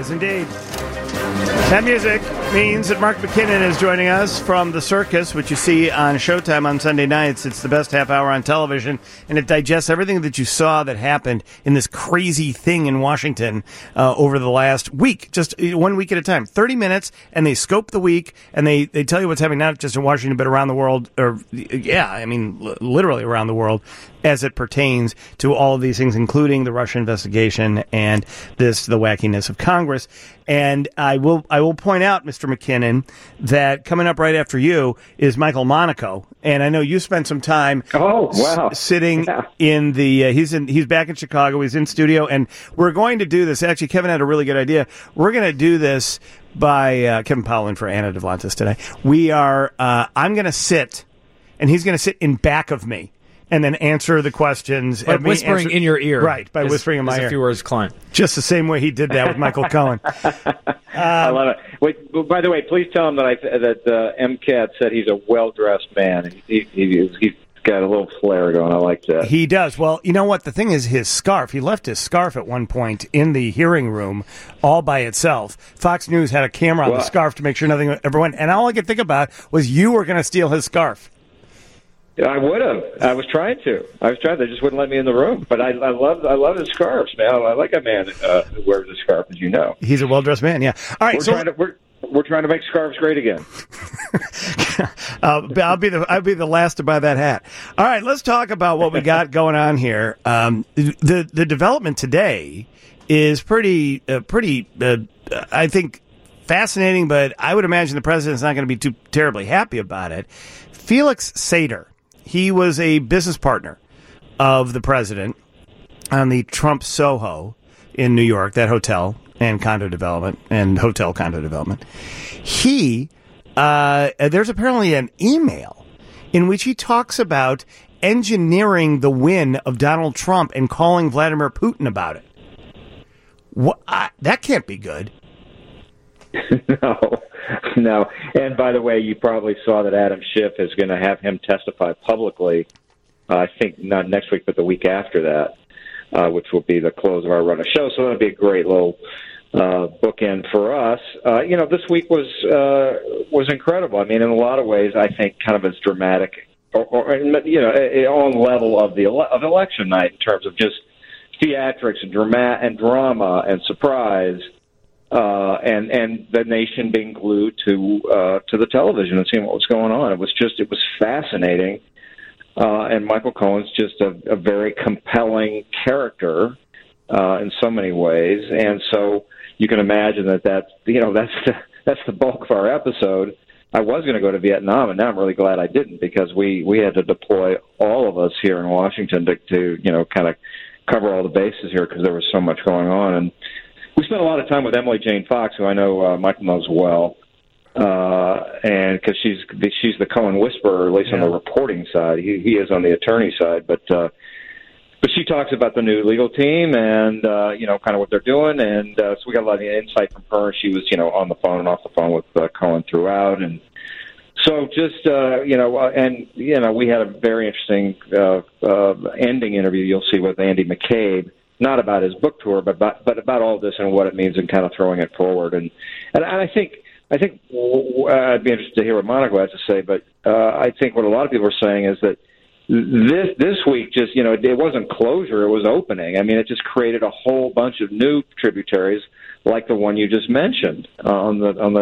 is indeed. That music means that Mark McKinnon is joining us from The Circus, which you see on Showtime on Sunday nights. It's the best half hour on television, and it digests everything that you saw that happened in this crazy thing in Washington over the last week, just 1 week at a time. 30 minutes, and they scope the week, and they tell you what's happening not just in Washington, but around the world, literally around the world, as it pertains to all of these things, including the Russia investigation and the wackiness of Congress. And I will point out, Mr. McKinnon, that coming up right after you is Michael Monaco, and I know you spent some time sitting in the he's back in Chicago. He's in studio, and we're going to do this. Actually, Kevin had a really good idea. We're going to do this by Kevin Powell in for Anna Devlantis today. I'm going to sit, and he's going to sit in back of me, and then answer the questions. By whispering in your ear. Right, by whispering in my ear. If you were his client. Just the same way he did that with Michael Cohen. I love it. Wait, by the way, please tell him that MCAT said he's a well-dressed man. He's got a little flair going. I like that. He does. Well, you know what? The thing is his scarf. He left his scarf at one point in the hearing room all by itself. Fox News had a camera on the scarf to make sure nothing ever went. And all I could think about was you were going to steal his scarf. I would have. I was trying to. They just wouldn't let me in the room. But I love his scarves, man. I like a man who wears a scarf, as you know. He's a well-dressed man, yeah. All right, we're trying to make scarves great again. I'll be the last to buy that hat. All right, let's talk about what we got going on here. The development today is pretty, I think, fascinating. But I would imagine the president's not going to be too terribly happy about it. Felix Sater. He was a business partner of the president on the Trump Soho in New York, that hotel and condo development and hotel condo development. There's apparently an email in which he talks about engineering the win of Donald Trump and calling Vladimir Putin about it. That can't be good. No. And by the way, you probably saw that Adam Schiff is going to have him testify publicly, I think not next week, but the week after that, which will be the close of our run of shows. So that'll be a great little bookend for us. This week was incredible. I mean, in a lot of ways, I think kind of as dramatic on level of election night in terms of just theatrics and drama and surprise. And the nation being glued to the television and seeing what was going on. It was fascinating. And Michael Cohen's just a very compelling character in so many ways. And so you can imagine that's the bulk of our episode. I was going to go to Vietnam, and now I'm really glad I didn't, because we had to deploy all of us here in Washington to kind of cover all the bases here because there was so much going on. And we spent a lot of time with Emily Jane Fox, who I know Michael knows well, and because she's the Cohen whisperer, at least on the reporting side. He is on the attorney side, but she talks about the new legal team and kind of what they're doing, and so we got a lot of insight from her. She was on the phone and off the phone with Cohen throughout, and so just we had a very interesting ending interview you'll see with Andy McCabe. Not about his book tour, but about all this and what it means and kind of throwing it forward. And I think I'd be interested to hear what Monaco has to say, but I think what a lot of people are saying is that this week just, it wasn't closure, it was opening. I mean, it just created a whole bunch of new tributaries like the one you just mentioned on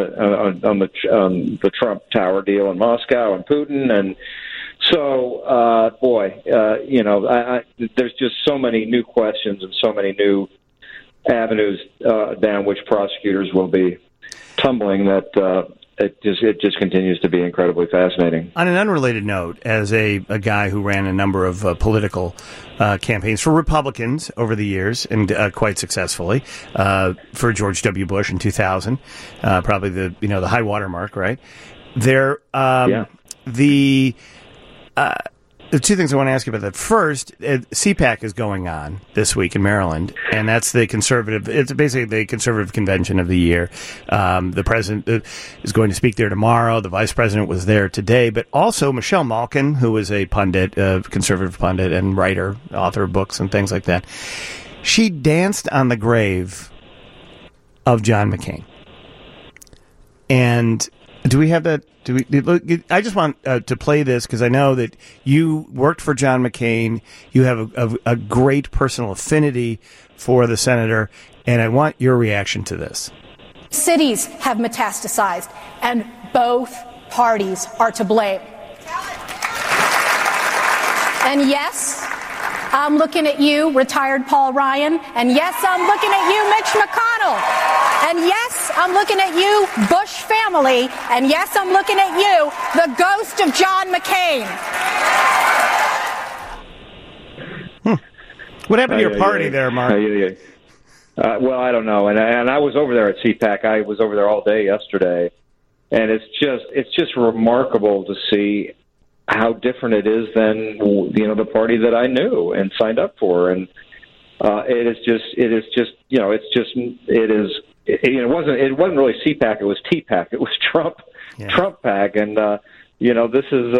the Trump Tower deal in Moscow and Putin. And so, there's just so many new questions and so many new avenues down which prosecutors will be tumbling that it just continues to be incredibly fascinating. On an unrelated note, as a guy who ran a number of political campaigns for Republicans over the years, and quite successfully, for George W. Bush in 2000, probably the high water mark, right? The two things I want to ask you about that. First, CPAC is going on this week in Maryland, and that's it's basically the conservative convention of the year. The president is going to speak there tomorrow. The vice president was there today, but also Michelle Malkin, who is a pundit, conservative pundit and writer, author of books and things like that. She danced on the grave of John McCain. And do we have that? I just want to play this because I know that you worked for John McCain. You have a great personal affinity for the senator, and I want your reaction to this. Cities have metastasized, and both parties are to blame. And yes, I'm looking at you, retired Paul Ryan. And yes, I'm looking at you, Mitch McConnell. And yes, I'm looking at you, Bush family. And yes, I'm looking at you, the ghost of John McCain. What happened to your party there, Mark? Well, I don't know. And I was over there at CPAC. I was over there all day yesterday. And it's just remarkable to see how different it is than, you know, the party that I knew and signed up for. And it wasn't really CPAC, it was TPAC. It was Trump PAC. And you know, this is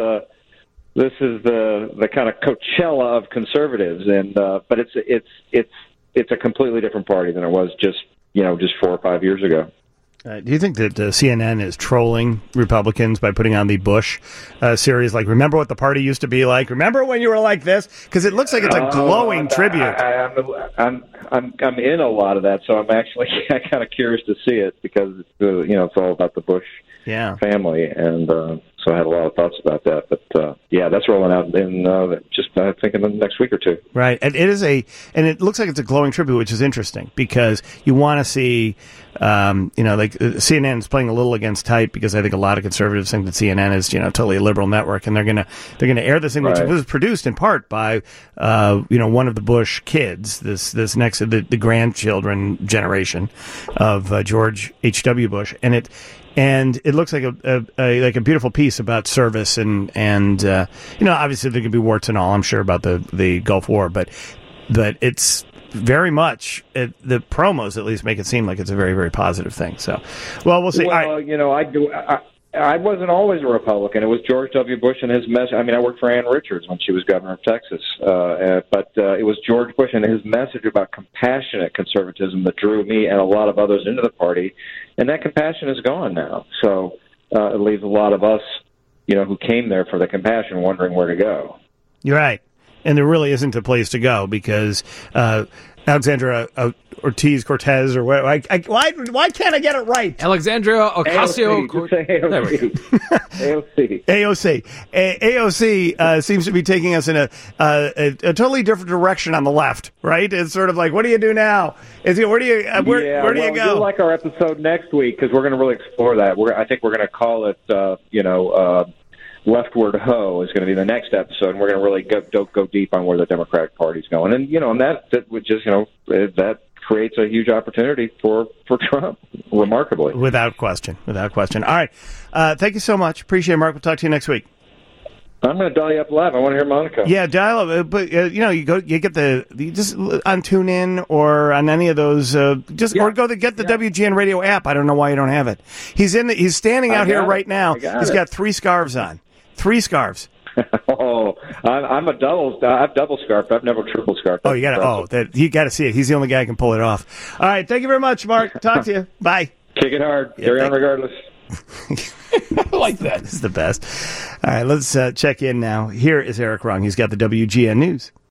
the kind of Coachella of conservatives, and but it's a completely different party than it was just 4 or 5 years ago. Do you think that CNN is trolling Republicans by putting on the Bush series? Like, remember what the party used to be like? Remember when you were like this? Because it looks like it's a glowing tribute. I'm in a lot of that, so I'm actually kind of curious to see it because it's all about the Bush family, and so I had a lot of thoughts about that. But that's rolling out in I think in the next week or two. Right, and it looks like it's a glowing tribute, which is interesting because you want to see. Like CNN is playing a little against type because I think a lot of conservatives think that CNN is, totally a liberal network, and they're gonna air this thing, which was produced in part by, one of the Bush kids, this next the grandchildren generation of George H.W. Bush, and it looks like a beautiful piece about service and obviously there could be warts and all, I'm sure, about the Gulf War, but it's very much the promos at least make it seem like it's a very, very positive thing. So, well, we'll see. Well, I wasn't always a Republican. It was George W. Bush and his message. I mean, I worked for Ann Richards when she was governor of Texas, but it was George Bush and his message about compassionate conservatism that drew me and a lot of others into the party, and that compassion is gone now. So it leaves a lot of us, who came there for the compassion, wondering where to go. You're right. And there really isn't a place to go because Alexandra Ortiz-Cortez, or why can't I get it right? Alexandria Ocasio-Cortez. AOC. AOC seems to be taking us in a totally different direction on the left, right? It's sort of like, what do you do now? Where do you go? You'll like our episode next week because we're going to really explore that. I think we're going to call it, Leftward Ho is going to be the next episode, and we're going to really go deep on where the Democratic Party's going. And, and that would just, that creates a huge opportunity for Trump, remarkably. Without question. All right. Thank you so much. Appreciate it, Mark. We'll talk to you next week. I'm going to dial you up live. I want to hear Monica. Yeah, dial up. But, you get just on TuneIn or on any of those, or get the WGN radio app. I don't know why you don't have it. He's standing out here right now. He's got 3 scarves on. 3 scarves. Oh, I'm a double. I've double scarf. I've never triple scarf. Oh, you got to see it. He's the only guy who can pull it off. All right, thank you very much, Mark. Talk to you. Bye. Kick it hard. Carry on regardless. I like that. This is the best. All right, let's check in now. Here is Eric Rung. He's got the WGN News.